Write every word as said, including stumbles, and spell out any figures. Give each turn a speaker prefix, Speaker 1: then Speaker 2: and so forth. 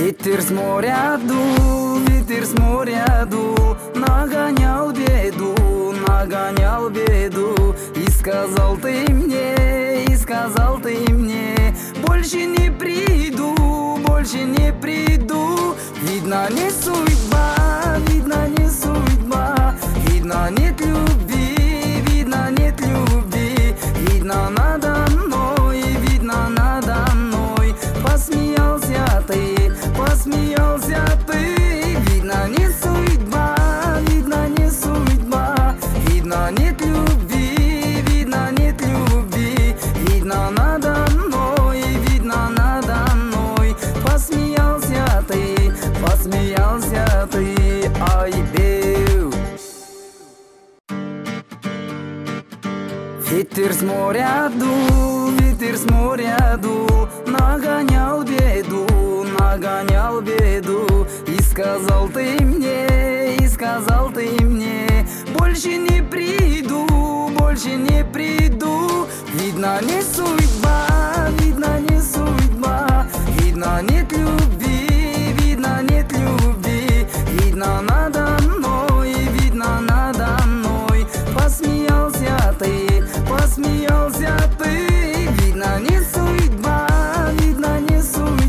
Speaker 1: Ветер с моря дул, ветер с моря дул, нагонял беду, нагонял беду. И сказал ты мне, и сказал ты мне, больше не приду, больше не приду. Видно, не судьба, видно, не судьба, видно, нет любви, видно, нет любви. Видно, надо мной, видно, надо мной посмеялся ты, посмеялся ты. Видно, не судьба, видно, не судьба, видно, нет любви, видно, нет любви. Видно, надо мной, видно, надо мной посмеялся ты, посмеялся ты. Ай, беу. Ветер с моря дул, ветер с моря дул, нагонял беду, нагонял беду. И сказал ты мне, и сказал ты мне, больше не приду, больше не приду. Видно, не судьба, видно, не судьба.